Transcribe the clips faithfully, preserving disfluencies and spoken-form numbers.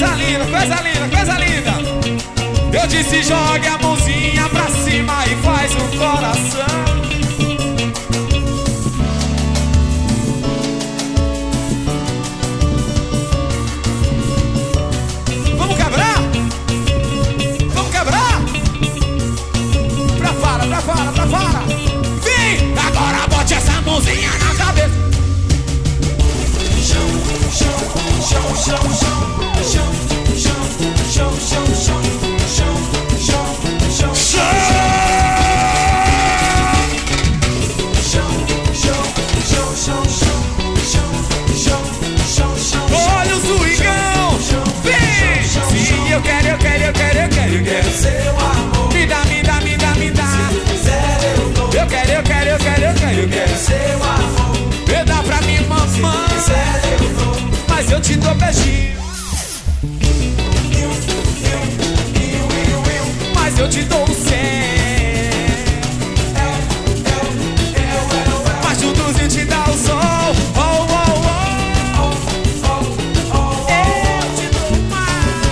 Coisa linda, coisa linda, coisa linda. Eu disse jogue a mãozinha pra cima e faz um coração. Vamos quebrar? Vamos quebrar? Pra fora, pra fora, pra fora. Vem! Agora bote essa mãozinha na cabeça. Chão, chão, chão, chão, chão, chão, chão, chão, chão, chão, chão, chão, chão, chão, chão, chão. Olha o swingão. Vem! Sim, eu quero, eu quero, eu quero, eu quero, eu quero seu amor. Me dá, me dá, me dá, me dá. Se quiser eu dou. Eu quero, eu quero, eu quero, eu quero, eu quero seu amor. Me dá pra mim, mamãe. Se quiser eu dou. Mas eu te dou beijinho. Mas eu te dou o céu. Mas juntos eu te dá o sol. Oh, oh, oh. Eu te dou mais.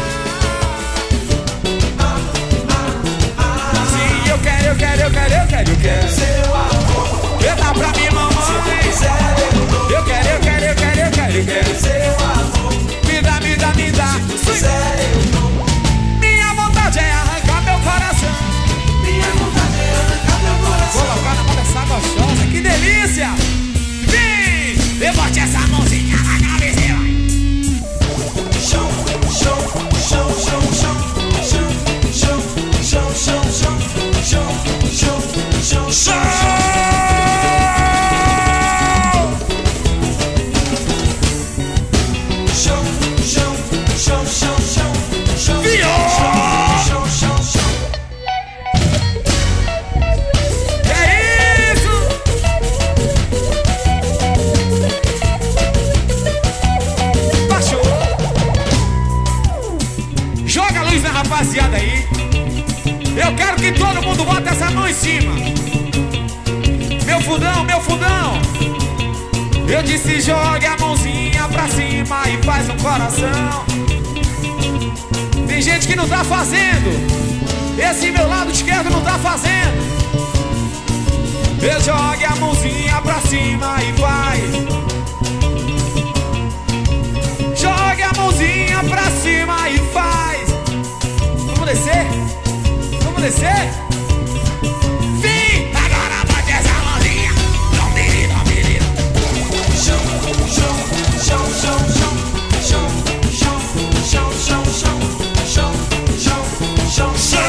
Sim, eu quero, eu quero, eu quero, eu quero, eu quero seu amor. Me dá pra mim, mamãe. Se quiser eu dou. Eu quero, eu quero, eu quero, eu quero, eu quero seu amor. Me dá, me dá, me dá. Se quiser eu dou. Minha vontade é arrancar meu coração. Minha vontade é arrancar meu coração. Colocar na mão dessa gostosa, que delícia. Vem, eu bote essa mãozinha na cabeça. Chão, chão, chão, chão, chão, chão, chão, chão, chão, chão, chão, chão, chão, chão. Rapaziada aí, eu quero que todo mundo bote essa mão em cima. Meu fundão, meu fundão. Eu disse jogue a mãozinha pra cima e faz um coração. Tem gente que não tá fazendo. Esse meu lado esquerdo não tá fazendo. Eu jogue a mãozinha pra cima e vai. Jogue a mãozinha pra cima e faz. Vamos descer? Vamos descer? Vem! Agora bate essa mãozinha. Não dele, não dele. Chão, chão, chão, chão, chão, chão, chão, chão, chão, chão, chão, chão, chão, chão.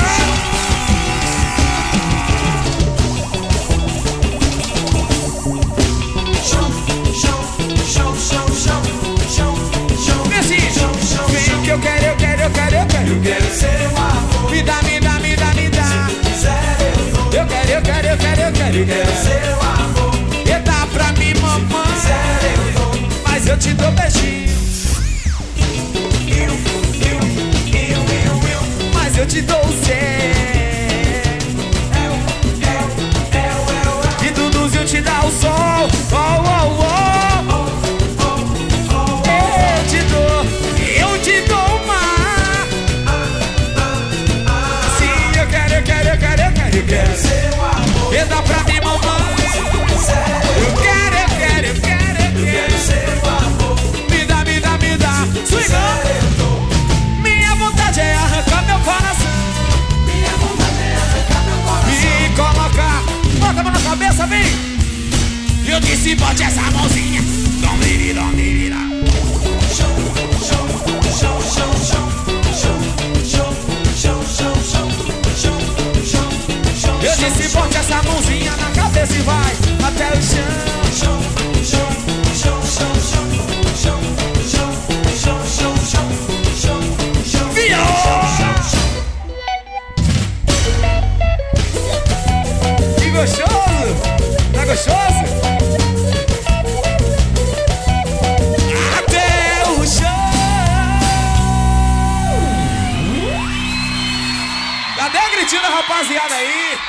Eu quero, eu quero, eu quero, eu quero, eu quero seu amor. Me dá, me dá, me dá, me dá. Se quiser eu dou. Eu quero, eu quero, eu quero, eu quero, eu quero seu amor. E dá pra mim, mamãe. Se quiser eu dou. Mas eu te dou beijinho. Eu, eu, eu, eu, eu. Mas eu te dou o céu. Eu, eu, eu, eu, eu. E do luz eu te dá o sol. Oh, oh, oh. Eu quero seu amor. E dá pra mim, mamãe. Eu quero, eu quero, eu quero, eu quero seu amor. Me dá, me dá, me dá. Swingão. Minha vontade é arrancar meu coração. Minha vontade é arrancar meu coração. Me colocar. Bota a mão na cabeça, vem. Eu disse bote essa mãozinha. Dom, vira, dom, vira. Chão, chão, chão, chão, chão. Eu disse bote essa mãozinha na cabeça e vai até o chão. Chão, chão, chão, chão, chão, chão, chão, chão, chão, chão, chão, chão. Que gostoso! Tá gostoso? Até o chão. Cadê a gritinha da rapaziada aí?